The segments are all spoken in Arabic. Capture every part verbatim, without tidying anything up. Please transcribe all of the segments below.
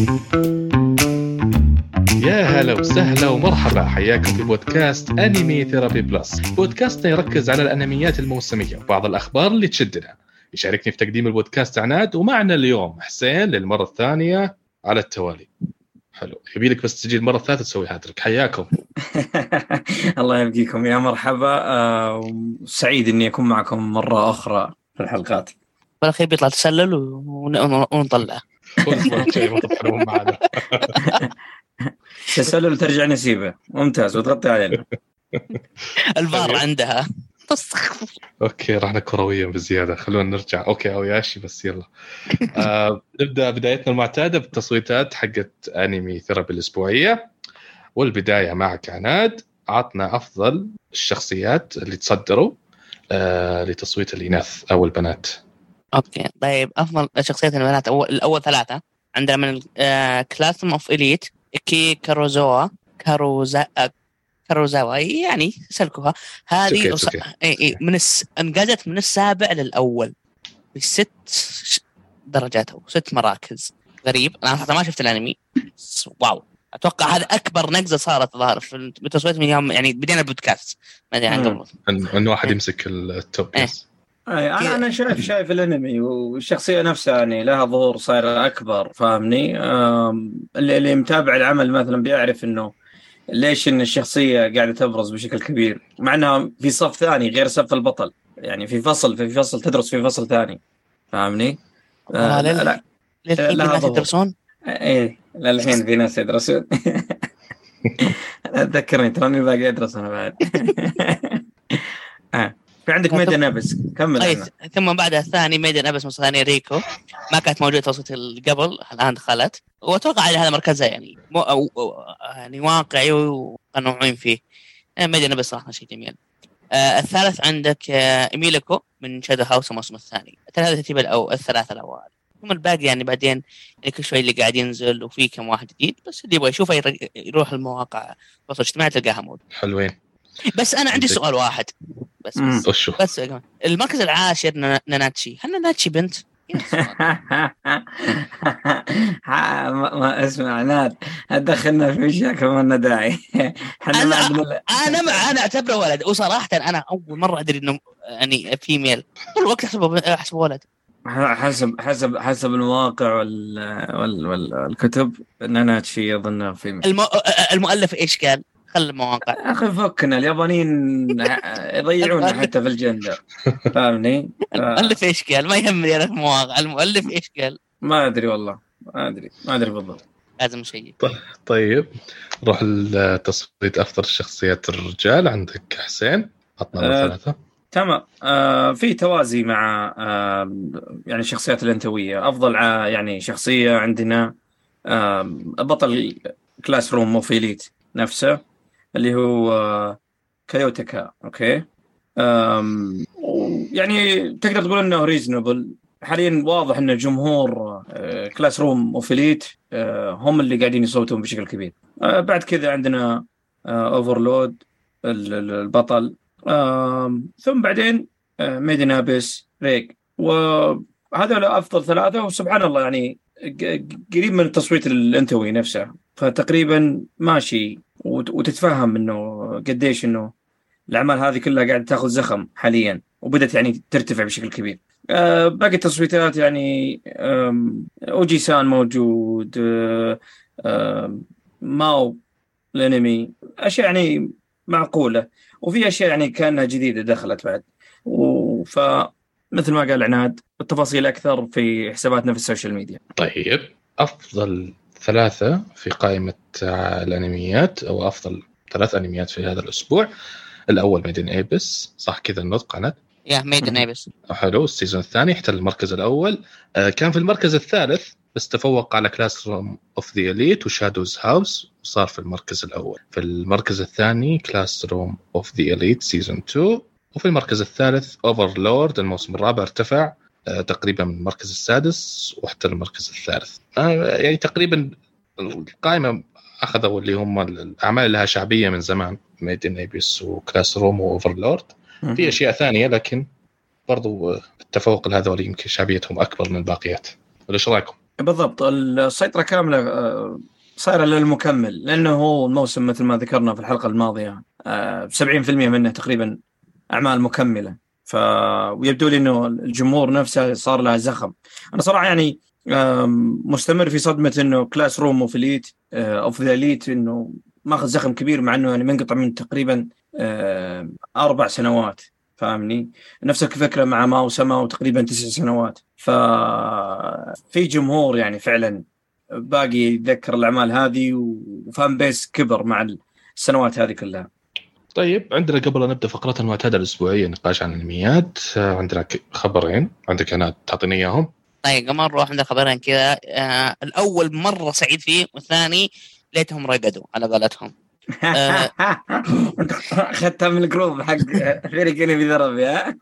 يا هلا وسهلا ومرحبا، حياكم في بودكاست أنمي ثيرابي بلس. بودكاستنا يركز على الأنميات الموسمية وبعض الأخبار اللي تشدنا. يشاركني في تقديم البودكاست عناد، ومعنا اليوم حسين للمرة الثانية على التوالي. حلو، يبيلك بس تجي المرة الثالثة تسوي هاترك. حياكم. الله يبقيكم، يا مرحبا. آه، سعيد إني أكون معكم مرة أخرى في الحلقات. بالأخير بيطلع تسلل ونطلع كل مرة شيء مطفلون معنا. تسلل وترجع نسيبه، ممتاز، وتغطي علينا. الفار عندها. اوكي، رحنا كرويا بزياده، خلونا نرجع. اوكي او ياشي بس يلا. آه، نبدا بدايتنا المعتاده بالتصويتات حقت انمي ثيرابي الاسبوعيه، والبدايه معك عناد. عطنا افضل الشخصيات اللي تصدروا آه لتصويت الاناث او البنات. اوكي طيب، افضل شخصيات البنات اول الاول ثلاثه عندنا من كلاسم اوف إليت كي كاروزوا كاروزا كاروزاوا يعني سلكوها هذه وص... اي اي من الس... انقذت من السابع للاول بست درجات او ست مراكز. غريب، انا حتى ما شفت الانمي. واو، اتوقع هذا اكبر نقزه صارت ظاهر في التصويت من يوم يعني بدينا البودكاست، ما ادري عن قبل ان واحد يمسك التوب. إيه. أي أنا أنا شايف شايف الأنمي والشخصية نفسها يعني لها ظهور صاير أكبر، فاهمني؟ اللي اللي متابع العمل مثلا بيعرف إنه ليش إن الشخصية قاعدة تبرز بشكل كبير، مع إنها في صف ثاني غير صف البطل، يعني في فصل في فصل تدرس في فصل ثاني، فاهمني؟ آه لا لا للحين في ناس يدرسون. إيه للحين في ناس يدرسون. أتذكرني تراني باقي أدرس أنا بعد. آه. في عندك ميدن أبس، كمل. أي ثم بعدها الثاني ميدن أبس مثلا ريكو، ما كانت موجودة تصويت قبل، الآن دخلت، وأتوقع على هذا مركزها يعني مو أو يعني واقعي وقنوعين فيه. ميدن أبس صراحة شيء جميل. آه الثالث عندك آه إيميليكو من شادو هاوس الموسم الثاني. هذا ترتيب الأو الثلاثة الأوائل، ثم الباقي يعني بعدين يعني كل شوي اللي قاعد ينزل، وفي كم واحد جديد، بس اللي يبغى يشوفه يروح المواقع التواصل الاجتماعي تلقاها موجود. حلوين. بس أنا عندي سؤال واحد بس بس, بس, بس المركز العاشر ناناتشي، هل ناناتشي بنت؟ ما اسمع ناد، دخلنا في مشاكل كمان داعي. انا انا انا انا اعتبره ولد، وصراحه انا اول مره ادري انه يعني فيميل، طول الوقت احسبه احسبه ولد. حسب حسب حسب المواقع وال وال والكتب ناناتشي اظن فيميل. الم... المؤلف ايش قال؟ خل المواقع اخي فكنا اليابانيين يضيعون حتى في الجندر، فاهمني؟ المؤلف ايش قال؟ ما يهمني انا في المواقع، المؤلف ايش قال؟ ما ادري والله، ما ادري ما ادري بالضبط، لازم شيء. طيب روح التصويت افضل شخصيات الرجال. عندك حسين، عطنا أه ثلاثه. تمام. آه في توازي مع آه يعني الشخصيات الانثويه. افضل يعني شخصيه عندنا آه بطل كلاس روم موفيليت نفسه اللي هو آه كايوتاكا. اوكي، يعني تقدر تقول انه ريزنبل حاليا. واضح ان الجمهور آه كلاس روم موفيليت آه هم اللي قاعدين يصوتون بشكل كبير. آه بعد كذا عندنا آه اوفرلود البطل، آه ثم بعدين آه ميدن أبس ريك، وهذا أفضل ثلاثة. وسبحان الله يعني قريب من التصويت الانثوي نفسه، فتقريبا ماشي وتتفهم انه قديش انه الاعمال هذه كلها قاعده تاخذ زخم حاليا، وبدت يعني ترتفع بشكل كبير. آه باقي التصويتات يعني اوجي سان موجود، آه آه ماو الانمي، اشياء يعني معقوله، وفي اشياء يعني كانها جديده دخلت بعد. فمثل ما قال عناد التفاصيل اكثر في حساباتنا في السوشيال ميديا. طيب افضل ثلاثه في قائمه الانميات، او افضل ثلاث انميات في هذا الاسبوع. الاول ميدن أبس، صح كذا النطق عناد؟ يا ميدن أبس حلو. السيزون الثاني احتل المركز الاول. آه كان في المركز الثالث بس تفوق على كلاس روم اوف ذا إليت وشادوز هاوس، وصار في المركز الاول. في المركز الثاني كلاس روم اوف ذا إليت سيزون اثنين، وفي المركز الثالث اوفرلورد الموسم الرابع ارتفع آه تقريبا من المركز السادس واحتل المركز الثالث. آه يعني تقريبا القائمه اخذوا اللي هم الاعمال اللي لها شعبيه من زمان، ميدن أبس وكلاس روم واوفرلورد. في اشياء ثانيه لكن برضو التفوق لهذول يمكن شعبيتهم اكبر من الباقيات. ولا ايش رايكم؟ بالضبط السيطرة كاملة آه، صايرة للمكمل، لأنه هو الموسم مثل ما ذكرنا في الحلقة الماضية آه، سبعين في المية منه تقريبا أعمال مكملة. ف ويبدو لي إنه الجمهور نفسه صار له زخم. أنا صراحة يعني آم، مستمر في صدمة إنه كلاس روم أوف إليت أوف ذا إليت إنه ماخذ زخم كبير، مع إنه يعني منقطع من تقريبا آم، أربع سنوات. فاهمني؟ نفس الفكرة مع ماو سماو تقريبا تسع سنوات. ففي جمهور يعني فعلا باقي يتذكر الأعمال هذه، وفان بيس كبر مع السنوات هذه كلها. طيب عندنا قبل أن نبدأ فقرة المعتادة الأسبوعية نقاش عن الأنميات، عندنا خبرين عندك أنا تعطيني إياهم. طيب قمر نروح عند خبرين كذا. آه الأول مرة سعيد فيه، والثاني ليتهم رقدوا على قولتهم. آه أخذتها من الجروب حق فريق أنمي ذربي. ها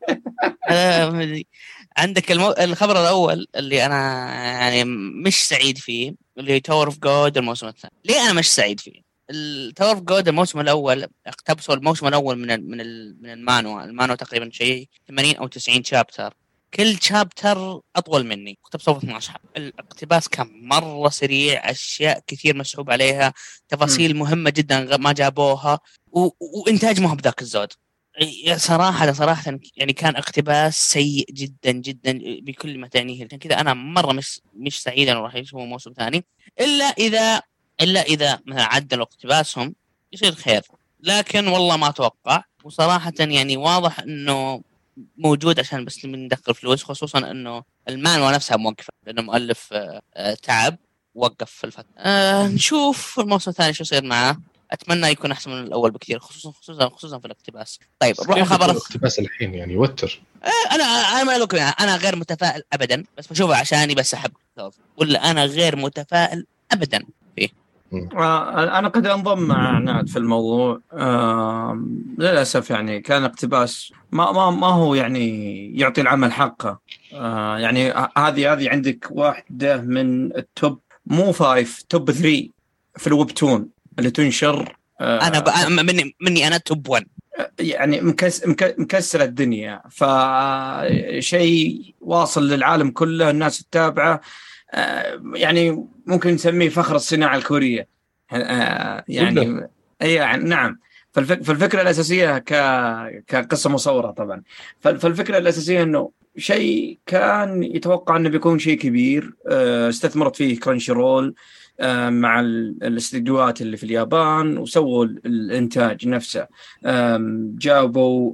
آه عندك المو... الخبر الأول اللي أنا يعني مش سعيد فيه، اللي تاور اوف جود الموسم الثاني. ليه أنا مش سعيد فيه؟ التاور اوف جود الموسم الأول اقتبسوا الموسم الأول من ال... من ال... من المانوا المانوا تقريبا شيء ثمانين أو تسعين شابتر، كل شابتر أطول مني، اقتبسوا في اثناشر. الاقتباس كان مرة سريع، أشياء كثير مسحوب عليها، تفاصيل مهمة جدا ما جابوها، و... وإنتاج ما هو بذاك الزود. صراحة صراحة يعني كان اقتباس سيء جدا جدا بكل ما تعنيه. عشان كذا أنا مرة مش مش سعيد إنه راح يشوفوا موسم ثاني، إلا إذا إلا إذا مثلا عدلوا اقتباسهم يصير خير، لكن والله ما أتوقع. وصراحة يعني واضح إنه موجود عشان بس ندخل فلوس، خصوصا إنه المانوا نفسها موقفة لأنه مؤلف تعب وقف في الفترة. أه نشوف الموسم الثاني شو يصير معه. اتمنى يكون احسن من الاول بكثير، خصوصا خصوصا خصوصا في الاقتباس. طيب نروح خبر الاقتباس الحين يعني يوتر. انا انا ما اقول انا غير متفائل ابدا، بس بشوفه عشاني بس احب، ولا انا غير متفائل ابدا فيه. انا قد انضم مع عناد في الموضوع. آه للاسف يعني كان اقتباس ما ما ما هو يعني يعطي العمل حقه. آه يعني هذه هذه عندك واحده من التوب، مو فايف، توب ثري في الويب تون اللي تنشر. آه انا بقى مني مني انا توب ون، يعني مكس مكسر الدنيا، فشيء واصل للعالم كله، الناس تتابعه. آه يعني ممكن نسميه فخر الصناعة الكورية. آه يعني اي يعني نعم. فالفكرة الأساسية ك كقصة مصورة طبعا. فالفكرة الأساسية إنه شيء كان يتوقع إنه بيكون شيء كبير. آه استثمرت فيه كرانشي رول مع الاستديوهات اللي في اليابان، وسووا الانتاج نفسه. جابوا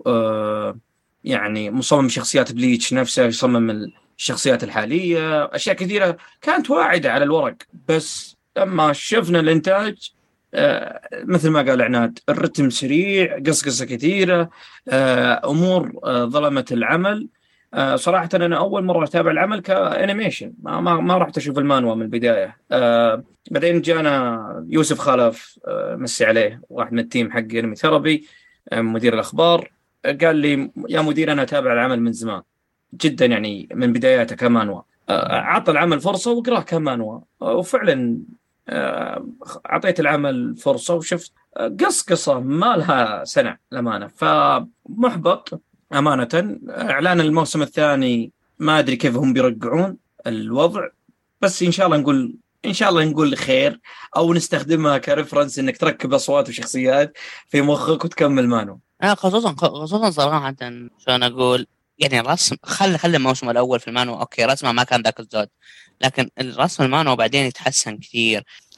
يعني مصمم شخصيات بليتش نفسه يصمم الشخصيات الحالية، أشياء كثيرة كانت واعدة على الورق، بس لما شفنا الانتاج مثل ما قال عناد، الرتم سريع، قصقصة كثيرة، أمور ظلمت العمل. آه صراحة أنا أول مرة أتابع العمل كأنيميشن، ما ما ما رحت أشوف المانوا من البداية. آه بعدين جانا يوسف خلف، آه مسي عليه، واحد من التيم حق أنمي ثيرابي، آه مدير الأخبار، آه قال لي يا مدير أنا أتابع العمل من زمان جدا، يعني من بداياته كمانوا. آه عطى العمل فرصة وقراه كمانوا، آه وفعلا آه أعطيت العمل فرصة وشفت آه قصقصة ما لها سنة لمانة. فمحبط أمانة. إعلان الموسم الثاني ما أدري كيف هم بيرجعون الوضع، بس إن شاء الله نقول إن شاء الله نقول خير، أو نستخدمها كريفرنس إنك تركب أصوات وشخصيات في مخك وتكمل مانو. آه خصوصا خصوصا صراحة شو أنا أقول، يعني الرسم خل خل الموسم الأول في المانو أوكي رسمه ما كان ذاك الزود، لكن الرسم المانو بعدين يتحسن كثير. ف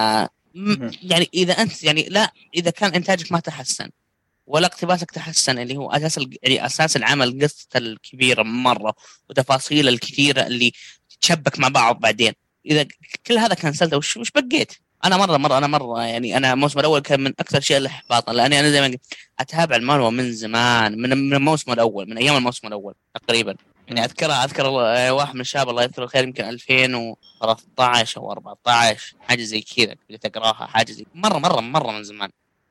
يعني إذا أنت يعني لا إذا كان إنتاجك ما تحسن ولا اقتباسك تحسن، اللي هو أساس يعني أساس العمل، قصة الكبيرة مرة وتفاصيل الكثيرة اللي تشبك مع بعض بعدين، إذا كل هذا كنسلته وش وش بقيت؟ أنا مرة مرة أنا مرة يعني أنا الموسم الأول كان من أكثر شيء اللي إحباطا، لأني أنا زي ما قلت أتابع المانوا من زمان، من من الموسم الأول، من أيام الموسم الأول تقريبا. يعني أذكر أذكر واحد من الشباب الله يذكره الخير يمكن ألفين وثلاثة عشر أو أربعة عشر حاجة زي كذا بديت أقراها، حاجة زي مرة مرة مرة من زمان.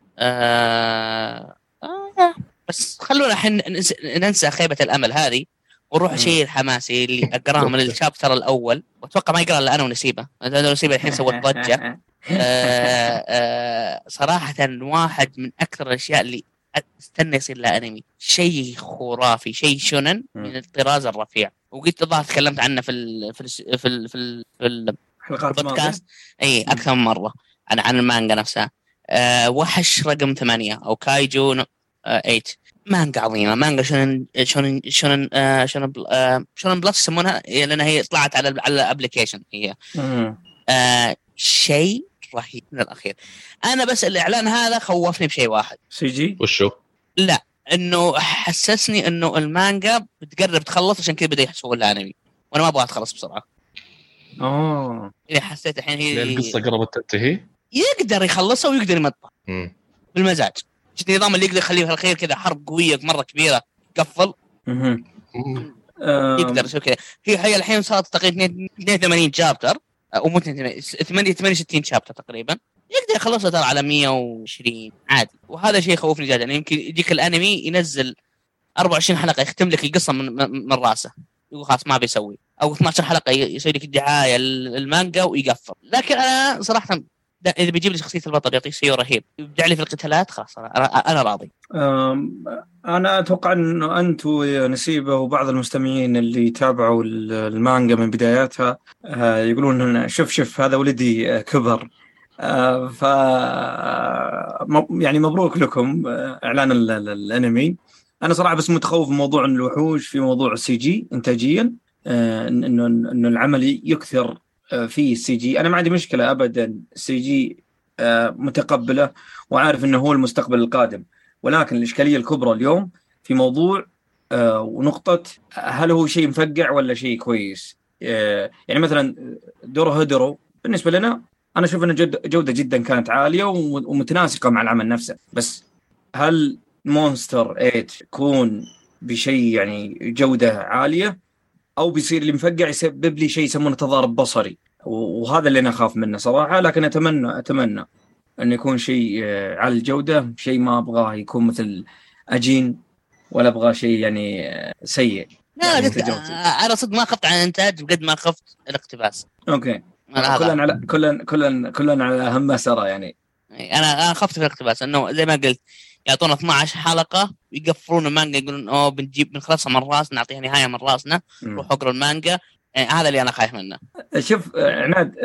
آه آه بس خلونا حن ننسى خيبة الأمل هذه ونروح شيء الحماسي اللي أقراه من الشابتر الأول، وأتوقع ما يقرأ إلا أنا ونسيبة. أنا ونسيبة الحين سوت ضجة. آه آه صراحة واحد من أكثر الأشياء اللي استنى يصير له انمي. شيء خرافي، شيء شونن من الطراز الرفيع. وقلت الظاهر تكلمت عنه في ال في ال في ال في, ال في ال حلقات البودكاست اي اكثر من مره عن عن المانجا نفسها. أه وحش رقم ثمانية او كايجو ثمانية مانجا عظيمه، مانجا شونن شونن شونن آه شونن آه شونن بلس يسمونها، لانها هي طلعت على على الابلكيشن هي آه شيء رهيب من الاخير. انا بس الاعلان هذا خوفني بشيء واحد. سي جي وشو؟ لا، انه حسسني انه المانجا بتقرب تخلص، عشان كذا بدا يحسبوا لها انمي، وانا ما ابغى تخلص بسرعه. اه اذا حسيت الحين هي القصه قربت تنتهي يقدر يخلصها ويقدر يمطها امم بالمزاج. شفت النظام اللي يقدر يخليه في الخير كذا حرب قويه مره كبيره قفل اها يقدر يسوي كذا. هي هي الحين صارت تقريبا اثنين وثمانين شابتر او مو ثمانية وثمانين شابتر تقريبا، يقدر يخلصها ترى على مية وعشرين عادي. وهذا شيء يخوفني جدا، يعني يمكن يجيك الانمي ينزل أربعة وعشرين حلقه يختم لك القصه من من راسه، يقول خلاص ما بيسوي، او اثنتي عشرة حلقه يسوي لك الدعايه المانجا ويقفل. لكن انا صراحه اذا بيجيب لي شخصيه البطل يعطيه شيء رهيب يبدع لي في القتالات خلاص انا انا راضي. انا اتوقع انه انت ونسيبه وبعض المستمعين اللي تابعوا المانجا من بداياتها يقولون شوف شوف هذا ولدي كبر. ف يعني مبروك لكم اعلان الانمي. انا صراحه بس متخوف من موضوع الوحوش، في موضوع السي جي انتاجيا، انه انه العمل يكثر فيه السي جي. انا ما عندي مشكله ابدا السي جي متقبله وعارف انه هو المستقبل القادم، ولكن الاشكاليه الكبرى اليوم في موضوع ونقطه هل هو شيء مفقع ولا شيء كويس. يعني مثلا دورو هدرو بالنسبه لنا انا اشوف انه جوده جدا كانت عاليه ومتناسقه مع العمل نفسه، بس هل مونستر ثمانية يكون بشيء يعني جوده عاليه او بيصير اللي مفقع يسبب لي شيء يسمونه تضارب بصري؟ وهذا اللي انا اخاف منه صراحه. لكن اتمنى اتمنى ان يكون شيء على الجوده، شيء ما ابغاه يكون مثل اجين ولا ابغى شيء يعني سيء. لا يعني انا صدق ما خفت عن الانتاج قد ما خفت الاقتباس. اوكي كلنا على كلنا كلنا كلنا على هم مسره يعني. انا انا خفت في الاقتباس انه زي ما قلت يعطونا اثنتي عشرة حلقه ويقفلون المانجا يقولون اوه بنجيب بنخلصها من راسنا نعطيها نهايه من راسنا روحوا اقروا المانجا. يعني هذا اللي انا خايف منه. شوف عناد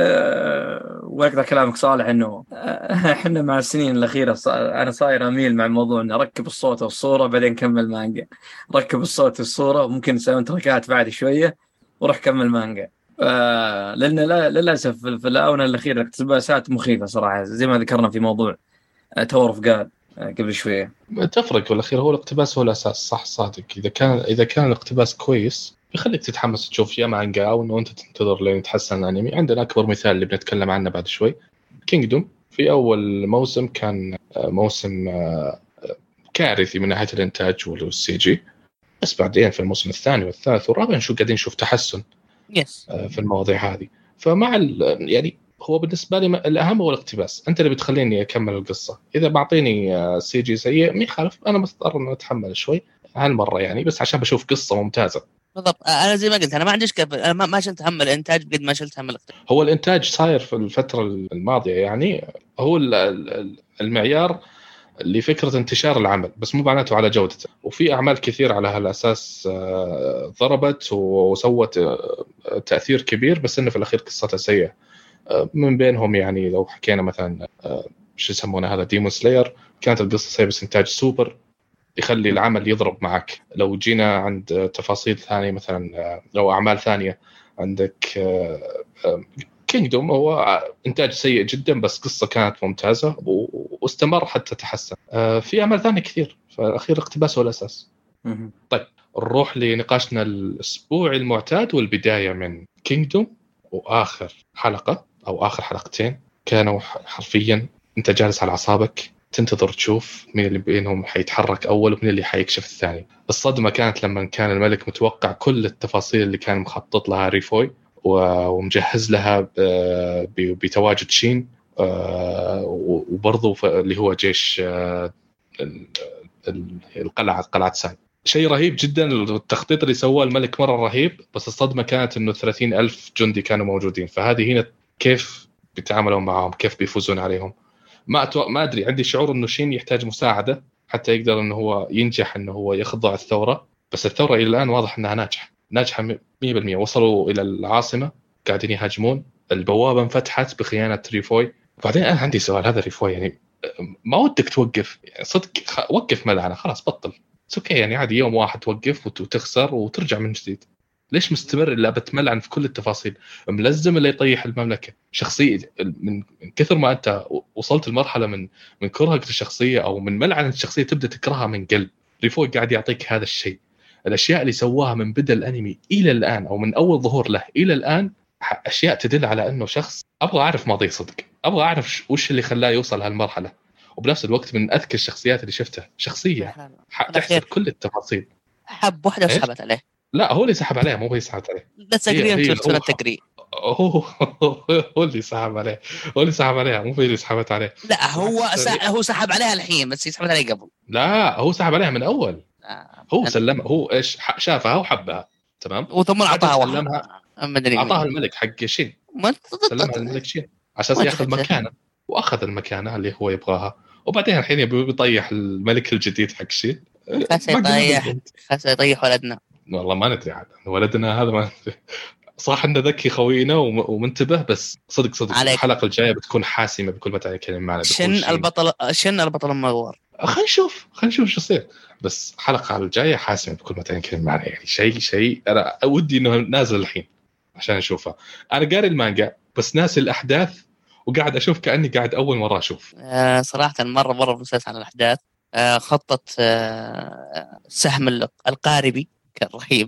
أه وقت كلامك صالح انه احنا مع السنين الاخيره انا صاير اميل مع الموضوع انه ركب الصوت والصوره بعدين كمل مانجا، ركب الصوت والصوره ممكن نسوي تركات بعد شويه وروح كمل مانجا. آه لان لا للاسف في الاونه الاخيره الاقتباسات مخيفه صراحه زي ما ذكرنا في موضوع تاور اوف جاد قبل شويه. تفرق بالاخير هو الاقتباس هو الاساس صح صادق. اذا كان اذا كان الاقتباس كويس يخليك تتحمس تشوف يا مانجا او انه انت تنتظر لين يتحسن الانمي. عندنا اكبر مثال اللي بنتكلم عنه بعد شوي كينغدوم. في اول موسم كان موسم كارثي من ناحيه الانتاج والسي جي، بس بعدين في الموسم الثاني والثالث والرابع شو قاعدين نشوف تحسن يس في المواضيع هذه. فمع يعني هو بالنسبه لي الاهم هو الاقتباس، انت اللي بتخليني اكمل القصه. اذا بعطيني سي جي سيء ما يخالف انا مضطر ان اتحمل شوي هالمره يعني، بس عشان بشوف قصه ممتازه. بالضبط انا زي ما قلت انا ما عنديش كيف انا ما شلت هم الانتاج قد ما شلت هم الاقتباس. هو الانتاج صاير في الفتره الماضيه يعني هو المعيار لفكره انتشار العمل، بس مو معناته على جودته. وفي اعمال كثير على هالاساس ضربت وسوت تاثير كبير بس انه في الاخير قصتها سيئه. من بينهم يعني لو حكينا مثلا شو يسمونه هذا ديمون سلاير، كانت القصه سيئه بس انتاج سوبر يخلي العمل يضرب معك. لو جينا عند تفاصيل ثانيه مثلا لو اعمال ثانيه عندك كينغدوم هو انتاج سيء جدا بس قصه كانت ممتازه واستمر حتى تحسن. في اعمال ثانيه كثير فالاخير اقتباس هو الاساس. طيب نروح لنقاشنا الاسبوعي المعتاد والبدايه من كينغدوم. واخر حلقه او اخر حلقتين كانوا حرفيا انت جالس على اعصابك تنتظر تشوف مين اللي بينهم حيتحرك اول ومين اللي حيكشف الثاني. الصدمه كانت لما كان الملك متوقع كل التفاصيل اللي كان مخطط لها ريفوي ومجهز لها بتواجد شين وبرضه اللي هو جيش القلعه قلعه سان. شيء رهيب جدا التخطيط اللي سواه الملك مره رهيب، بس الصدمه كانت انه ثلاثين ألف جندي كانوا موجودين. فهذه هنا كيف بيتعاملوا معهم كيف بيفوزون عليهم ما أتو... ما ادري. عندي شعور انه شين يحتاج مساعده حتى يقدر انه هو ينجح انه هو يخضع الثوره. بس الثوره الى الان واضح انها ناجحه ناجحه مية بالمية. وصلوا الى العاصمه قاعدين يهاجمون، البوابه انفتحت بخيانه ريفوي. وبعدين انا عندي سؤال، هذا ريفوي يعني ما ودك توقف يعني صدق خ... وقف ملعنه خلاص بطل اوكي يعني عادي يوم واحد توقف وتخسر وترجع من جديد. ليش مستمر الا بتملعن في كل التفاصيل؟ ملزم اللي يطيح المملكه شخصيه من كثر ما انت وصلت المرحله من من كرهك للشخصيه او من ملعنه الشخصيه تبدا تكرهها من قلب. ريفوي قاعد يعطيك هذا الشيء. الاشياء اللي سواها من بدا الانمي الى الان او من اول ظهور له الى الان اشياء تدل على انه شخص ابغى اعرف ماضيه صدق، ابغى اعرف وش اللي خلاه يوصل هالمرحله. وبنفس الوقت من اذكى الشخصيات اللي شفتها شخصيه تحسب كل التفاصيل. حب واحده وسحبت عليه. لا هو اللي سحب عليه مو هو سحب عليه. لا تقريبا سنة تقريب هو هو اللي سحب عليه هو اللي سحب عليها مو هي اللي سحبت عليه. لا هو سح... هو سحب عليها الحين بس يسحب عليه قبل. لا هو سحب عليها من اول. آه. هو سلم هو ايش شافها وحبها تمام وثم اعطاها سلمها اعطاها الملك حق شين سلمها الملك شين عشان ياخذ مكانه واخذ المكانه اللي هو يبغاها. وبعدين الحين يبي يطيح الملك الجديد حق شين خاص يطيح خاص يطيح ولدنا. والله ما ندري عاد ولدنا هذا ما ندري. صح انه ذكي خوينا ومنتبه بس صدق صدق عليك. الحلقه الجايه بتكون حاسمه بكل ما تعني كلمه معنا. شن البطل شن البطل المغور. خلينا نشوف خلينا نشوف شو يصير. بس الحلقه الجايه حاسمه بكل ما تعني كلمه معنا يعني شيء شيء انا ودي انه نازل الحين عشان اشوفها. انا قاري المانجا بس ناسي الاحداث وقاعد اشوف كاني قاعد اول مره اشوف. آه صراحه مره مره مسلسل عن الاحداث. آه خطه آه سهم القاربي كان رهيب.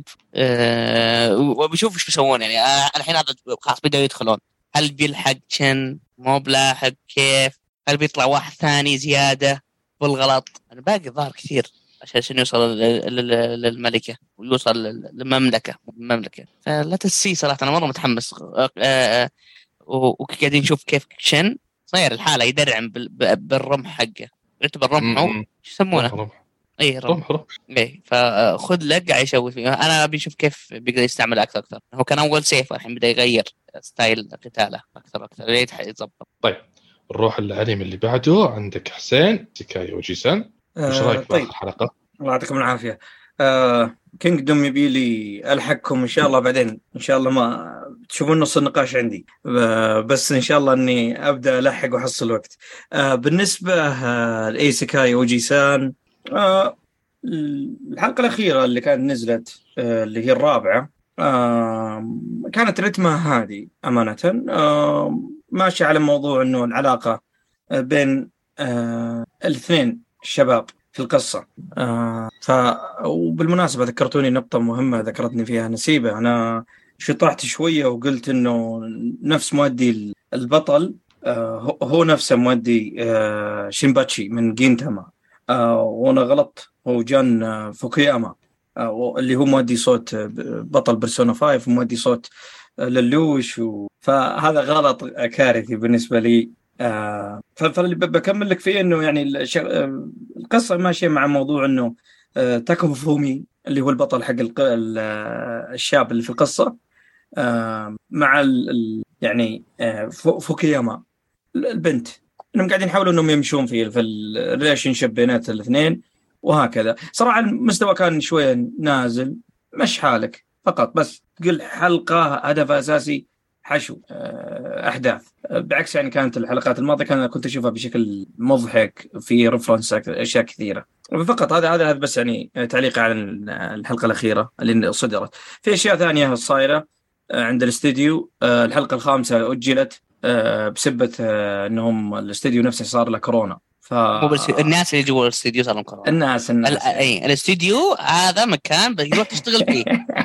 أه وبشوف ايش بيسوون يعني. أه الحين هذا خلاص بدأوا يدخلون. هل بيلحق شن مو بلاحق كيف؟ هل بيطلع واحد ثاني زيادة بالغلط؟ أنا باقي ظهر كثير عشان يوصل للملكة ويوصل للمملكة المملكة. فلا تنسي صراحة أنا مرة متحمس. أه أه وقاعدين نشوف كيف شن صاير الحالة يدرعم بالرمح حقه. يعتبر رمحه شو يسمونه؟ اي رمح رمح اي فخذ لك قاعد يسوي فيه. انا ابي اشوف كيف بيقدر يستعمل اكثر اكثر. هو كان اول سيف الحين بدا يغير ستايل قتاله اكثر اكثر ليه يتظبط. طيب نروح الانمي اللي بعده. عندك حسين سيكاي وجيسان ايش رايك في الحلقه؟ الله يعطيكم العافيه. آه كينجدوم يبي لي الحقكم ان شاء الله بعدين ان شاء الله ما تشوفون نص النقاش عندي بس ان شاء الله اني ابدا الحق واحصل وقت. آه بالنسبه آه لايسيكاي وجيسان آه الحلقة الأخيرة اللي كانت نزلت آه اللي هي الرابعة آه كانت رتمها هادي أمانة. آه ماشي على موضوع أنه العلاقة بين آه الاثنين الشباب في القصة. آه ف وبالمناسبة ذكرتوني نقطة مهمة ذكرتني فيها نسيبة. أنا شطحت شوية وقلت أنه نفس مؤدي البطل آه هو نفسه مؤدي آه شينباتشي من جينتاما. آه وانا غلط هو جان آه فوكياما آه اللي هو مؤدي صوت بطل بيرسونا خمسة ومؤدي صوت آه للوش و... فهذا غلط كارثي بالنسبة لي. آه فاللي بكمل لك فيه انه يعني الش... آه القصة ماشية مع موضوع انه آه تاكو فومي اللي هو البطل حق الق... الشاب اللي في القصة آه مع ال... يعني آه فوكياما البنت انهم قاعدين يحاولوا انهم يمشون في في الريليشن شيب بينات الاثنين وهكذا. صراحه المستوى كان شويه نازل مش حالك فقط بس تقول حلقه هدفها اساسي حشو احداث بعكس يعني كانت الحلقات الماضيه كان كنت اشوفها بشكل مضحك في ريفرنس اشياء كثيره فقط. هذا هذا بس يعني تعليق على الحلقه الاخيره اللي صدرت. في اشياء ثانيه صايره عند الاستديو. الحلقه الخامسه اجلت بسبب انهم الاستديو نفسه صار له كورونا. ف مو بس الناس اللي جوا الاستديو صار لهم كورونا. الناس الناس ال... اي الاستديو هذا مكان بيروح تشتغل فيه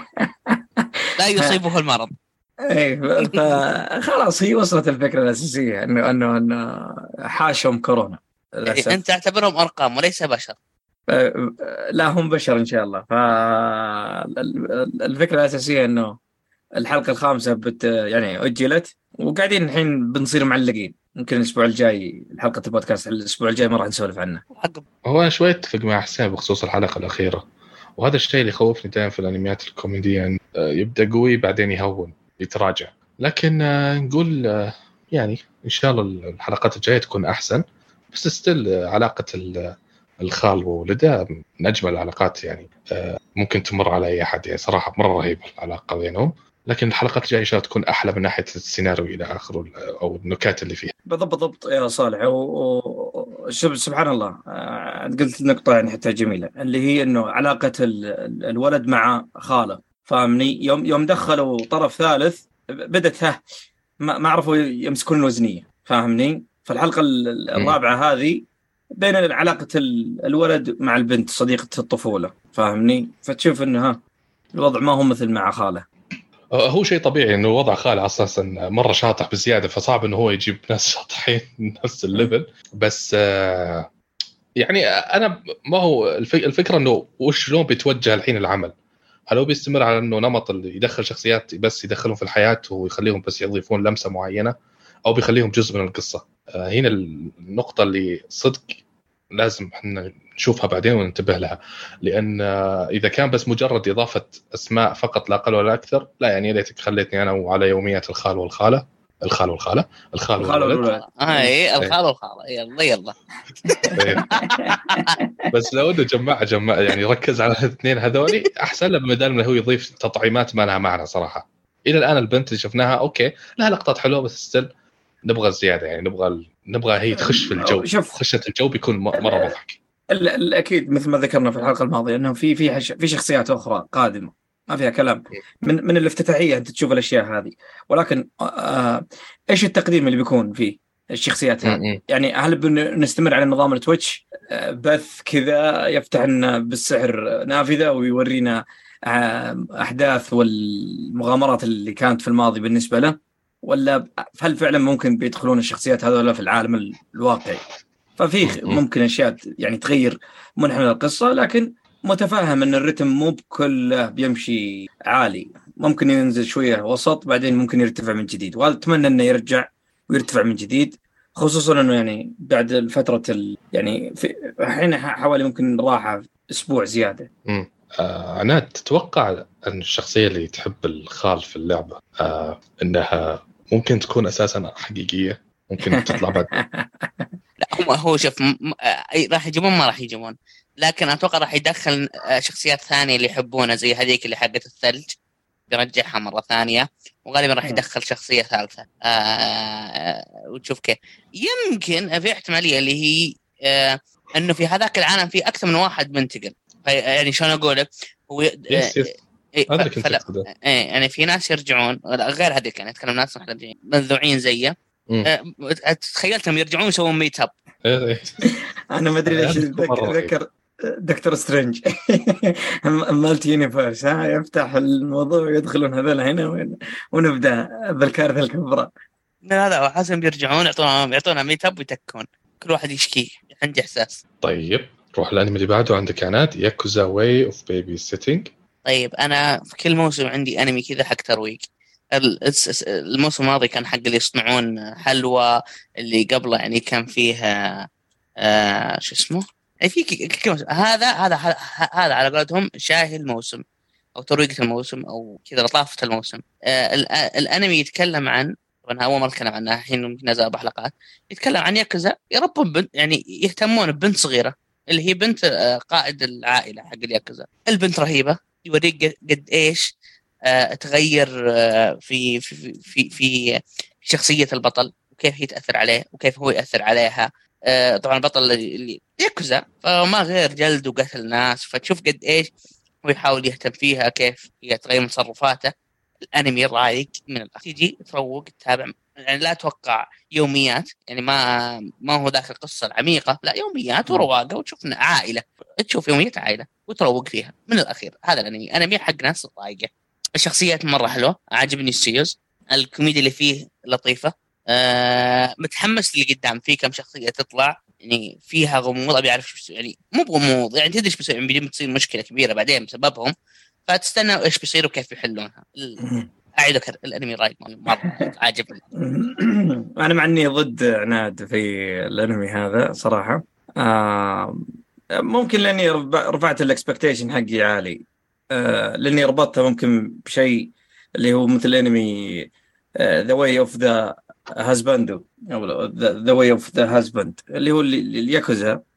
لا يصيبه المرض. اي خلاص هي وصلت الفكره الاساسيه انه انه انه حاشهم كورونا. إيه انت تعتبرهم ارقام وليس بشر. لا هم بشر ان شاء الله. فالفكره الاساسيه انه الحلقه الخامسه بت يعني اجلت وقاعدين الحين بنصير معلقين. يمكن الاسبوع الجاي حلقه البودكاست الاسبوع الجاي ما راح نسولف عنه. هو شويه اتفق مع حسين بخصوص الحلقه الاخيره وهذا الشيء اللي يخوفني دائما في الانميات الكوميديه يعني يبدا قوي بعدين يهون يتراجع. لكن نقول يعني ان شاء الله الحلقات الجايه تكون احسن بس ستيل علاقه الخال وولده من أجمل العلاقات يعني ممكن تمر على أي أحد يعني صراحة مرة رهيبة العلاقة بينهم. لكن الحلقات الجاية إن شاء الله تكون أحلى من ناحية السيناريو إلى آخره أو النكات اللي فيها. بالضبط بالضبط يا صالح. وشوف سبحان الله قلت نقطة يعني حتى جميلة اللي هي إنه علاقة الولد مع خاله فاهمني. يوم يوم دخلوا طرف ثالث بدت ها ما ما عرفوا يمسكون الوزنية فاهمني. فالحلقة الرابعة هذه بين علاقة الولد مع البنت صديقة الطفولة فاهمني. فتشوف إنها الوضع ما هو مثل مع خاله. هو شيء طبيعي انه وضع خاله اساسا مره شاطح بزياده فصعب انه هو يجيب ناس شاطحين نفس الليفل. بس يعني انا ما هو الفكره انه وش لون بيتوجه الحين العمل. هل هو بيستمر على انه نمط اللي يدخل شخصيات بس يدخلهم في الحياه ويخليهم بس يضيفون لمسه معينه او بيخليهم جزء من القصه؟ هنا النقطه اللي صدق لازم احنا نشوفها بعدين وننتبه لها. لأن إذا كان بس مجرد إضافة أسماء فقط لا أقل ولا أكثر لا يعني ليتك خليتني أنا وعلى يوميات الخال والخالة الخال والخالة الخال والولد هاي الخال والخالة يلا يلا بس لو أنه جمع جمع يعني ركز على الاثنين هذولي أحسن له بدل ما هو يضيف تطعيمات ما لها معنى صراحة. إلى الآن البنت اللي شفناها أوكي لها لقطات حلوة بس ستيل نبغى الزيادة يعني نبغى نبغى هي تخش في الجو. خشت الجو بيكون مرة مضحك. الأكيد مثل ما ذكرنا في الحلقة الماضية أنه في في في شخصيات أخرى قادمة ما فيها كلام من من الافتتاحية أنت تشوف الأشياء هذه. ولكن آه إيش التقديم اللي بيكون فيه الشخصيات هذه؟ يعني هل بنستمر على نظام التويتش آه بث كذا يفتح لنا بالسحر نافذة ويورينا آه أحداث والمغامرات اللي كانت في الماضي بالنسبة له؟ ولا هل فعلا ممكن بيدخلون الشخصيات هذولا في العالم الواقعي؟ ففي ممكن أشياء يعني تغير منحنى القصة. لكن متفاهم أن الرتم مو بكله بيمشي عالي ممكن ينزل شوية وسط بعدين ممكن يرتفع من جديد. وأتمنى أنه يرجع ويرتفع من جديد خصوصا أنه يعني بعد الفترة يعني في حين حوالي ممكن راحة أسبوع زيادة. امم آه أنا تتوقع أن الشخصية اللي تحب الخال في اللعبة آه إنها ممكن تكون أساسا حقيقية ممكن تطلع بعد. لا هو هو شوف م... راح يجيبون ما راح يجيبون لكن أتوقع راح يدخل شخصيات ثانية اللي يحبونها زي هذيك اللي حقت الثلج يرجعها مرة ثانية وغالبا راح يدخل شخصية ثالثة آه... وتشوف كيف يمكن في احتمالية اللي هي آه... أنه في هذاك العالم في أكثر من واحد منتقل يعني شلون أقولك هو يس يس. إيه هذا كنت أقصده. إيه يعني في ناس يرجعون غير هذيك يعني أتكلم ناس منذوعين زيه أه تخيلتهم يرجعون يسوون ميت اب. أنا ما أدري ليش ذكر دكتور سترينج مالتي يونيفرس ها يفتح الموضوع ويدخلون هذول هنا ونبدأ بالكارثة الكبرى. لا لا حاسم بيرجعون يعطونا يعطونا ميت اب ويتكون كل واحد يشكي عندي إحساس. طيب روح الأنمي اللي بعده عندك عناد ياكوزا واي أوف بيبي سيتينج. طيب أنا في كل موسم عندي أنمي كذا حق ترويج. الموسم الماضي كان حق اللي يصنعون حلوى اللي قبله يعني كان فيها آه شو اسمه يعني في هذا هذا هذا على قولتهم شاهي الموسم أو ترويجة الموسم أو كذا لطافة الموسم. آه الأنمي يتكلم عن وأنا أول مرة أتكلم عنه الحين نزل أربع حلقات يتكلم عن ياكوزا يربون بنت يعني يهتمون ببنت صغيرة اللي هي بنت آه قائد العائلة حق الياكوزا. البنت رهيبة يوريك قد إيش آه تغير آه في في في في شخصية البطل وكيف هي تأثر عليه وكيف هو يأثر عليها. آه طبعا البطل اللي ياكوزا فما غير جلد وقتل ناس فتشوف قد إيش هو يحاول يهتم فيها كيف هي تغير من تصرفاته. الأنمي رايق من الأخير تيجي تروق تتابع يعني لا توقع يوميات يعني ما ما هو ذاك القصة العميقة لا يوميات ورواقة وتشوفنا عائلة تشوف يوميات عائلة وتروق فيها من الأخير. هذا الأنمي أنمي حق ناس رايقة. الشخصيات مرة حلوة عجبني السيوز الكوميديا اللي فيه لطيفة. أه متحمس اللي قدام فيه كم شخصية تطلع يعني فيها غموض أبي أعرف شو يعني مو بغموض يعني تدري بس بيجي تصير مشكلة كبيرة بعدين بسببهم فتستنى إيش بيصير وكيف يحلونها. أعيدك الأنمي رايق مرة عاجبني. أنا مع إني ضد عناد في الأنمي هذا صراحة آه ممكن لأني رفعت الإكسبكتيشن حقي عالي آه لأني ربطته ممكن بشيء اللي هو مثل أنمي آه The Way of the Husband أو The Way of the Husband اللي هو الياكوزا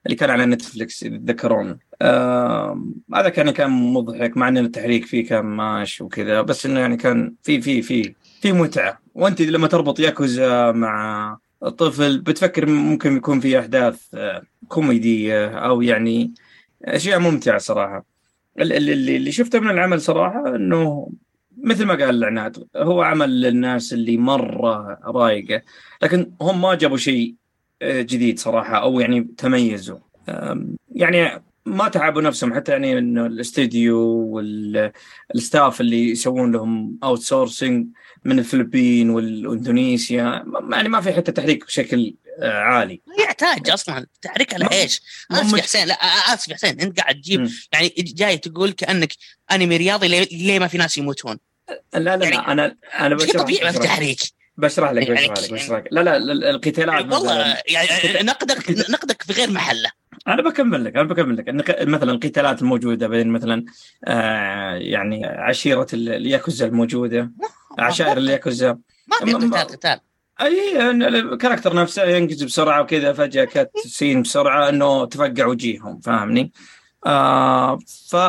اللي كان على نتفليكس يتذكرونه. آه هذا كان كان مضحك، مع ان التحريك فيه كان ماشي وكذا، بس انه يعني كان في في في في متعه. وانت لما تربط ياكوزا مع الطفل بتفكر ممكن يكون في احداث آه كوميديه او يعني اشياء ممتعه صراحه. اللي, اللي شفته من العمل صراحه انه مثل ما قال العناد، هو عمل للناس اللي مره رايقه، لكن هم ما جابوا شيء جديد صراحه او يعني تميزوا، يعني ما تعبوا نفسهم حتى، يعني انه الاستديو والستاف اللي يسوون لهم اوت سورسنج من الفلبين والاندونيسيا، يعني ما في حتى تحريك بشكل عالي. يحتاج اصلا تحريك على ايش؟ اسف يا حسين، لا اسف يا حسين، انت قاعد تجيب م. يعني جاي تقول كانك انمي رياضي ليه ما في ناس يموتون. لا لا, يعني لا انا انا بشرح طبيعي في تحريك. بشرح لك يعني بشرح لك بشرح لك لا لا القتالات والله يعني نقدك نقدك في غير محله. انا بكمل لك انا بكمل لك ان مثلا القتالات الموجوده بين مثلا آه يعني عشيره الياكوزا الموجوده، عشائر الياكوزا ما في قتال قتال اي الكاركتر نفسه ينقز بسرعه وكذا، فجاه كات سين بسرعه انه تفقع وجيههم، فاهمني؟ آه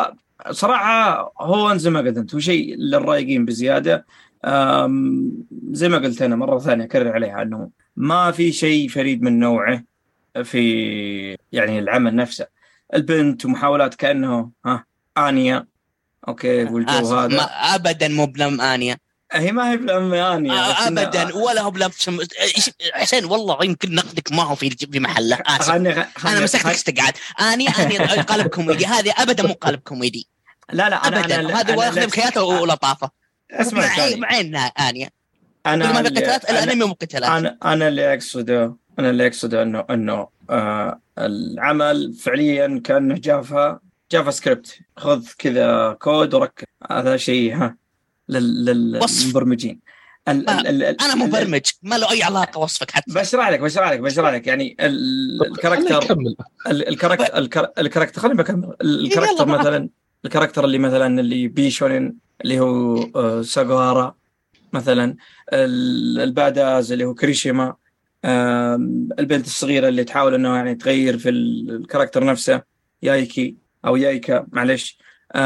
فصراحه هو زي ما قلت انت هو شيء للرايقين بزياده. زي ما قلت أنا مرة ثانية أكرر عليها أنه ما في شيء فريد من نوعه في يعني العمل نفسه. البنت ومحاولات كأنه ها آنيا أوكي والجو هذا ما أبدا مو بلم آنيا، هي ما هي بلم آنيا أبدا ولا هو بلم شم... حسين والله يمكن نقدك ما هو في في محله. آسف أنا مسكتك استقعد آنيا آنيا قالب كوميدي، هذه أبدا مو قالب كوميدي. لا لا أنا أبدا هذا واخذ بكياته ولطافة. اسمع معين معين آنيا أنا ما في قتالات الأنمي مو قتالات. أنا أنا اللي أقصده أنا اللي أقصده إنه إنه آه العمل فعليا كأنه جافا جافا سكريبت، خذ كذا كود وركب. هذا شيء ها للمبرمجين. أنا مبرمج ما له أي علاقة وصفك حتى. بشرح لك بشرح لك بشرح لك يعني الكاركتر الكاركتر الكاركتر خليني بكمل. الكاركتر مثلا الكاركتر اللي مثلا اللي بيشونين اللي هو ساغوارا مثلا، الباداز اللي هو كريشيما، البنت الصغيرة اللي تحاول انه يعني تغير في الكاركتر نفسه يايكي او يايكا معلش.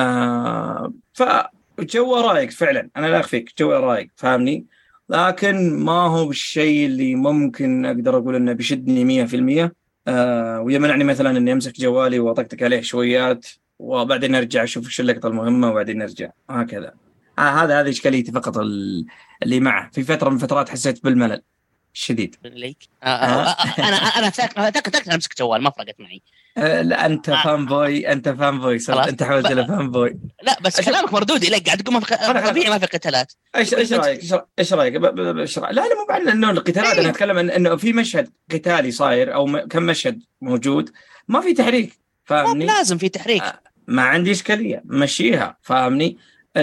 فجو رايق فعلا، انا لا اخفيك جو رايق فاهمني، لكن ما هو بالشيء اللي ممكن اقدر اقول انه بيشدني مية في المية ويمنعني مثلا اني امسك جوالي واطقطق عليه شويات وبعدين ارجع اشوف ايش اللقطة المهمة وبعدين ارجع هكذا. آه هذا هذه إشكاليتي فقط اللي معه. في فترة من فترات حسيت بالملل شديد. ليك آه آه آه أنا أنا تك أمسك جوال ما فرقت معي. آه لا أنت آه فان بوي أنت فان بوي صرت أنت حاولت له فان بوي. لا بس أشوف. كلامك مردود إليك قاعد تقول ما في طبيعي ما في قتالات. إيش إيش رأيك إيش رأيك إيش رأيك؟ لا لا مو بعد إنه القتالات أنا أتكلم إن إنه في مشهد قتالي صاير أو كم مشهد موجود ما في تحريك فاهمني. لازم في تحريك. آه ما عندي إشكالية مشيها فاهمني.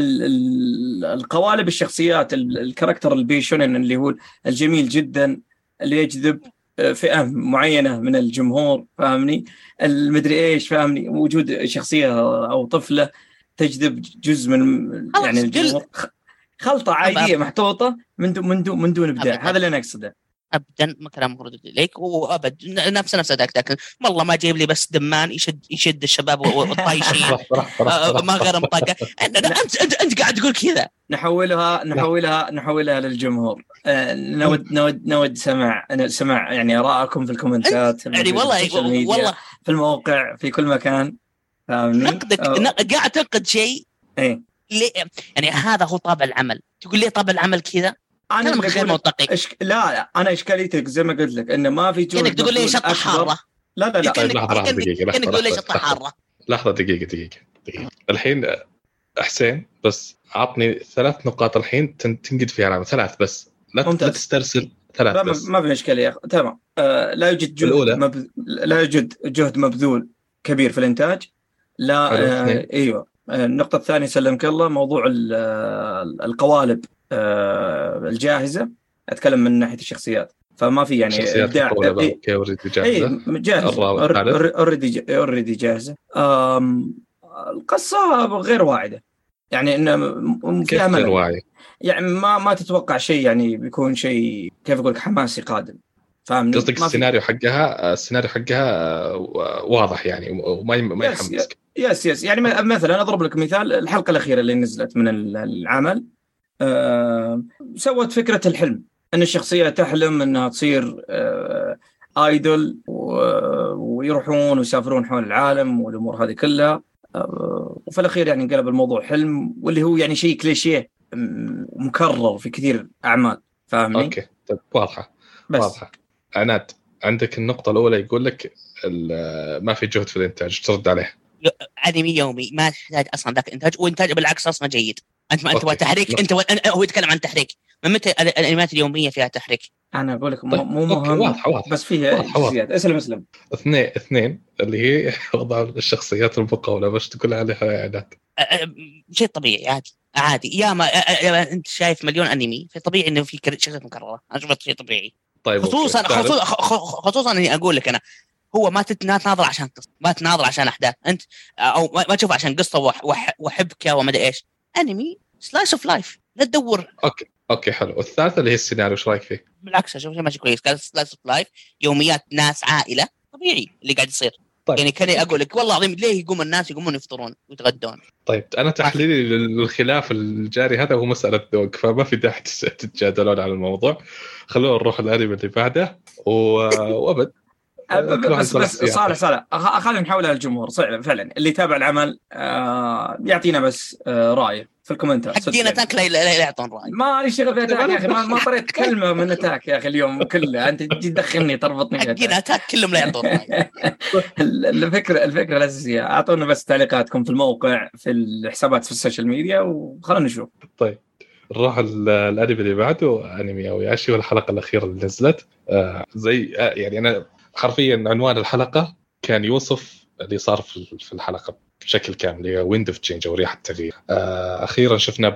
القوالب الشخصيات الكاركتر البيشونن اللي هو الجميل جدا اللي يجذب فئة معينة من الجمهور فاهمني، المدري إيش فاهمني، وجود شخصية أو طفلة تجذب جزء من يعني الجمهور، خلطة عادية محطوطة من دون من دون من دون إبداع. هذا اللي أنا أقصده. ابدا ما كلام مردود اليك وابد نفس نفس ذاك ذاك والله ما جايب لي بس دمان يشد يشد الشباب والطايشين ما غير مطاقه. انت انت انت قاعد تقول كذا. نحولها نحولها نحولها للجمهور. نود نود نود سمع انا سمع يعني ارائكم في الكومنتات يعني والله والله في الموقع في كل مكان فاهمني. نقدك قاعد تنقد شيء ايه يعني هذا هو طابع العمل. تقول لي طابع العمل كذا أنا غير منطقي. إشك... لا أنا إشكاليتك زي ما قلت لك إنه ما في جهد. كأنك تقول لي شطة حارة. لا لا لا. طيب لحظة لحظة دقيقة. كأنك تقول لي شطة حارة. لحظة دقيقة دقيقة دقيقة. الحين حسين بس عطني ثلاث نقاط الحين تنقد فيها العمل ثلاث بس لا لا تسترسل ثلاث ما بس. ما في إشكالية تمام. آه لا يوجد جهد مب... لا يوجد جهد مبذول كبير في الإنتاج. لا آه أيوة. آه النقطة الثانية سلمك الله موضوع القوالب آه الجاهزة. أتكلم من ناحية الشخصيات فما في يعني إبداع. أوكي أوريدي جاهزة. جاهزة أوريدي أوريدي جاهزة. القصة غير واعدة يعني إنه فيها غير واعي يعني ما ما تتوقع شيء يعني بيكون شيء كيف أقولك حماسي قادم فاهمني؟ قصدك السيناريو حقها السيناريو حقها واضح يعني وما ما يحمسك. يس يس يعني مثلا أضرب لك مثال، الحلقة الأخيرة اللي نزلت من العمل أه سوت فكرة الحلم، أن الشخصية تحلم أنها تصير أه آيدول ويروحون ويسافرون حول العالم والأمور هذه كلها، أه وفي الأخير يعني انقلب الموضوع حلم، واللي هو يعني شيء كليشيه مكرر في كثير أعمال. فاهمني؟ أوكي طيب واضحة بس. واضحة. عناد عندك النقطة الأولى يقول لك ما في جهد في الإنتاج، ترد عليه أنمي يومي ما يحتاج أصلا ذاك إنتاج، وإنتاج بالعكس أصلا جيد. أنت ما أنت تحريك، أنت و... هو يتكلم عن تحريك، من متى الأنميات اليومية فيها تحريك؟ أنا أقول لك طيب. مو مهم واضحة واضحة. بس فيها جزئيات. اسلم اسلم. اثنين اثنين اللي هي وضع الشخصيات المقاولة، باش تقول عليها إعداد شيء طبيعي عادي عادي. يا ما أنت شايف مليون أنمي، في طبيعي إنه في شخصيات مكررة، أنا أشوف شيء طبيعي. طيب خصوصا خصوصا خصوصا إني أقول لك أنا هو ما تتناظر عشان قصة، ما تناظر عشان أحداث أنت، أو ما تشوف عشان قصة وح وح وحبكة وما أدري إيش. أنمي سلايس أوف لايف، لا تدور. أوكي أوكي حلو. والثالثة اللي هي السيناريو، إيش رأيك فيه؟ بالعكس أشوف شيء ماشي كويس. قال سلايس أوف لايف، يوميات ناس عائلة، طبيعي اللي قاعد يصير. طيب. يعني كان أقول لك والله العظيم ليه يقوم الناس يقومون يفطرون ويتغدون. طيب أنا تحليلي للخلاف الجاري هذا هو مسألة ذوق، فما في داعي تتجادلون على الموضوع. خلونا نروح الأنمي اللي بعده وأبد. بس بس صالح صالح خلينا نحولها للجمهور فعلا اللي يتابع العمل آه يعطينا بس آه رأيه في الكومنتات. حقينا تاك لا لا يعطون رأي. ما لي شغل في أتاك يا أخي، ما ما طريت كلمة من أتاك يا أخي اليوم كله. أنت تجي تدخلني تربطني. حقينا أتاك كلهم لا يعطون رأي. الفكرة الفكرة الأساسية، أعطونا بس تعليقاتكم في الموقع في الحسابات في السوشيال ميديا وخلنا نشوف. طيب نروح الأنمي اللي بعده، أنمي أوياشي والحلقة الأخيرة اللي نزلت. آه زي آه يعني أنا حرفيا عنوان الحلقة كان يوصف اللي صار في الحلقة بشكل كامل، هي ويند اوف تشينج او رياح التغيير. آه اخيرا شفنا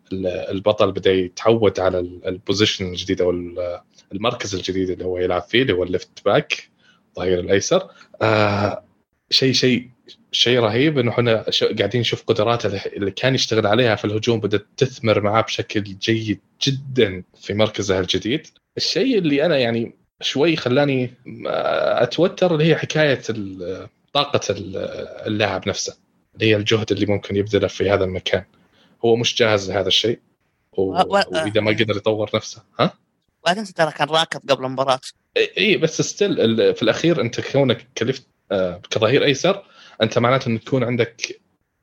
البطل بدا يتعود على البوزيشن الجديد او المركز الجديد اللي هو يلعب فيه، اللي هو الليفت باك، الظهير الايسر. آه شيء شيء شيء رهيب انه احنا قاعدين نشوف قدراته اللي كان يشتغل عليها في الهجوم بدات تثمر معاه بشكل جيد جدا في مركزه الجديد. الشيء اللي انا يعني شوي خلاني اتوتر اللي هي حكايه طاقه اللاعب نفسه، اللي هي الجهد اللي ممكن يبذله في هذا المكان. هو مش جاهز لهذا الشيء و... واذا ما قدر يطور نفسه ها بعدين ترى كان راكض قبل المباراه. اي بس ستيل في الاخير انت كونك كلفت كظهير ايسر، انت معناته ان تكون عندك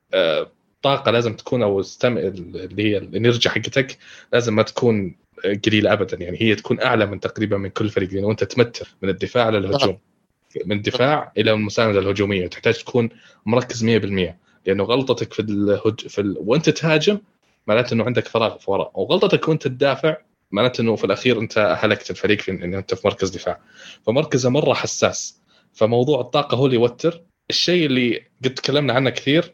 طاقه لازم تكون او استم اللي هي الانرجي حقتك لازم ما تكون قليله ابدا، يعني هي تكون اعلى من تقريبا من كل فريق، لانه انت تمتر من الدفاع للهجوم، من الدفاع الى المسانده الهجوميه، تحتاج تكون مركز مية بالمية، لانه غلطتك في الهج... في ال... وانت تهاجم معناته انه عندك فراغ في وراء، وغلطتك وانت تدافع معناته انه في الاخير انت هلكت الفريق في ان انت في مركز دفاع، فمركزه مره حساس. فموضوع الطاقه هو اللي يوتر. الشيء اللي قد تكلمنا عنه كثير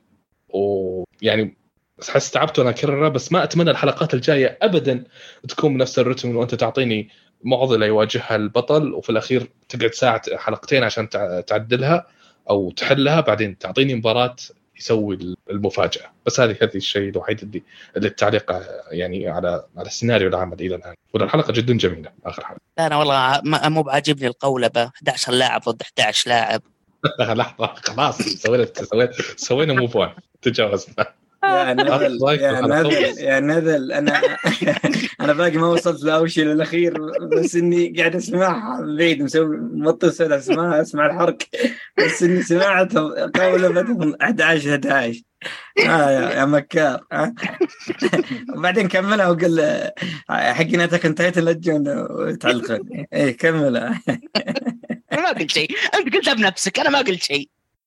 ويعني حس تعبت وانا اكرره، بس ما اتمنى الحلقات الجايه ابدا تكون بنفس الرتم وانت تعطيني معضله يواجهها البطل وفي الاخير تقعد ساعه حلقتين عشان تعدلها او تحلها، بعدين تعطيني مباراه يسوي المفاجاه. بس هذه هذه الشيء الوحيد اللي اللي التعليق يعني على على السيناريو العام الى الان. والحلقه جدا جميله اخر حلقه. انا والله مو بعجبني القولبه احد عشر لاعب ضد احد عشر لاعب. لحظه خلاص سوينا سوينا سوينا موف اون، تجاوزنا. يا نذل يا نذل يا نذل انا انا باقي ما وصلت لاوشي الاخير، بس اني قاعد اسمعها بعيد مسوي متصل اسمعها اسمع الحرق، بس اني سمعت قولة أحد عشر أحد عشر اه يا, يا مكار آه. وبعدين كملها وقل حقينتك انتهيت اللجون وتعلقني. ايه كملها. انا ما قلت شيء، انت قلتها بنفسك، انا ما قلت شيء.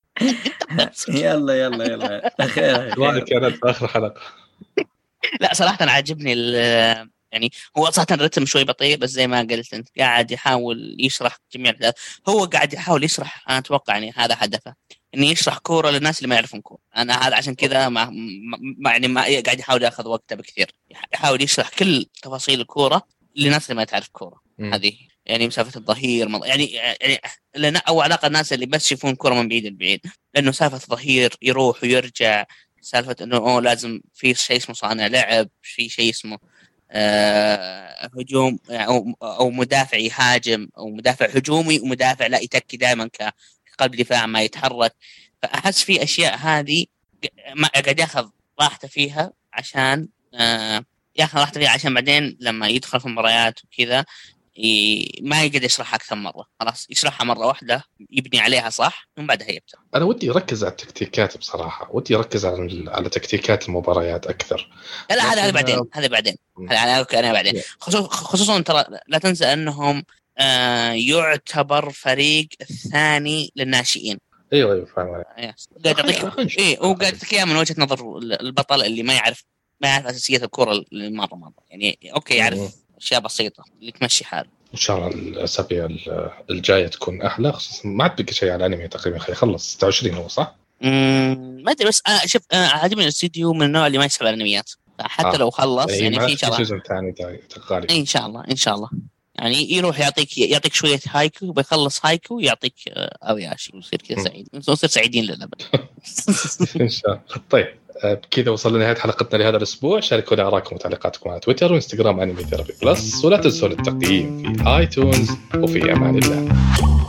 يلا يلا يلا خير. رايك انا في اخر حلقه؟ لا صراحه انا عاجبني يعني هو صراحه الرتم شوي بطيء، بس زي ما قلت انت قاعد يحاول يشرح جميع الأحداث. هو قاعد يحاول يشرح، انا اتوقع يعني هذا هدفه، انه يشرح كوره للناس اللي ما يعرفون كوره. انا هذا عشان كذا ما, ما يعني ما قاعد يحاول ياخذ وقته بكثير، يحاول يشرح كل تفاصيل الكوره للناس اللي ما تعرف كوره. هذه يعني مسافه الظهير مض... يعني يعني لنا او علاقه الناس اللي بس يشوفون كوره من بعيد لبعيد، لانه سالفه الظهير يروح ويرجع، سالفه انه أوه لازم في شيء اسمه صانع لعب، في شيء اسمه آه هجوم أو أو مدافع يهاجم أو مدافع هجومي ومدافع لا يتكي دائما كقلب دفاع ما يتحرك. فأحس في أشياء هذه ما قاعد ياخذ راحته فيها عشان آه ياخذ راحته فيها عشان بعدين لما يدخل في المباريات وكذا ما يقدر يشرحها أكثر مرة، خلاص يشرحها مرة واحدة يبني عليها صح ومن بعدها يبدأ. أنا ودي يركز على التكتيكات بصراحة، ودي يركز على على تكتيكات المباريات أكثر. لا لا هذا بعدين هذا بعدين هذا أنا بعدين خصوصا ترى لا تنسى أنهم آه يعتبر فريق الثاني للناشئين. ايوه ايوه فاهم. قاعد يعطيك ايه وقاعد يعطيك من وجهة نظر البطل اللي ما يعرف ما يعرف أساسيات الكرة مرة مرة يعني أوكي يعرف أشياء بسيطة اللي تمشي حاله. إن شاء الله الأسابيع الجاية تكون أحلى، خصوصا ما عاد بقى شيء على الأنمي تقريبا خلص ستة وعشرين هو صح؟ امم ما أدري بس أنا شوف عادي من الاستديو من النوع اللي ما يسحب الأنميات حتى آه. لو خلص أي يعني في إن شاء الله سيزون ثاني تقارب إن شاء الله إن شاء الله يعني يروح يعطيك يعطيك شوية هايكو بيخلص هايكو يعطيك أوياشي ويصير كذا سعيد نصير سعيدين للأبد. إن شاء الله. طيب بكذا وصلنا لنهاية حلقتنا لهذا الأسبوع. شاركونا آراءكم وتعليقاتكم على تويتر وإنستغرام أنمي ثيرابي بلس، ولا تنسوا التقييم في آيتونز، وفي أمان الله.